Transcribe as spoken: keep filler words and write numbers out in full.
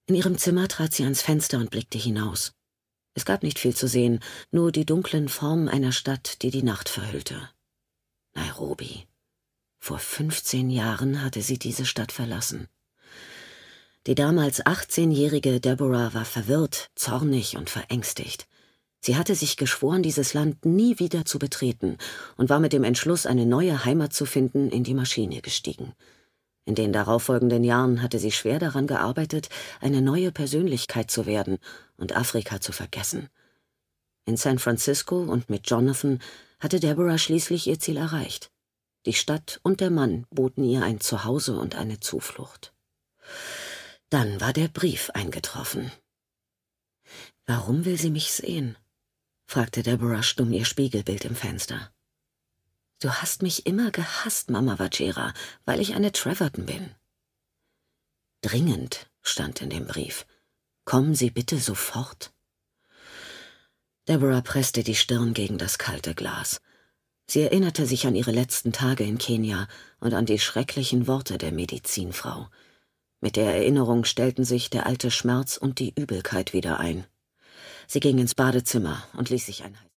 In ihrem Zimmer trat sie ans Fenster und blickte hinaus. Es gab nicht viel zu sehen, nur die dunklen Formen einer Stadt, die die Nacht verhüllte. Nairobi. Vor fünfzehn Jahren hatte sie diese Stadt verlassen. Die damals achtzehnjährige Deborah war verwirrt, zornig und verängstigt. Sie hatte sich geschworen, dieses Land nie wieder zu betreten und war mit dem Entschluss, eine neue Heimat zu finden, in die Maschine gestiegen. In den darauffolgenden Jahren hatte sie schwer daran gearbeitet, eine neue Persönlichkeit zu werden und Afrika zu vergessen. In San Francisco und mit Jonathan hatte Deborah schließlich ihr Ziel erreicht. Die Stadt und der Mann boten ihr ein Zuhause und eine Zuflucht. Dann war der Brief eingetroffen. »Warum will sie mich sehen?« fragte Deborah stumm ihr Spiegelbild im Fenster. »Du hast mich immer gehasst, Mama Wachera, weil ich eine Treverton bin.« »Dringend«, stand in dem Brief. »Kommen Sie bitte sofort.« Deborah presste die Stirn gegen das kalte Glas. Sie erinnerte sich an ihre letzten Tage in Kenia und an die schrecklichen Worte der Medizinfrau. Mit der Erinnerung stellten sich der alte Schmerz und die Übelkeit wieder ein. Sie ging ins Badezimmer und ließ sich ein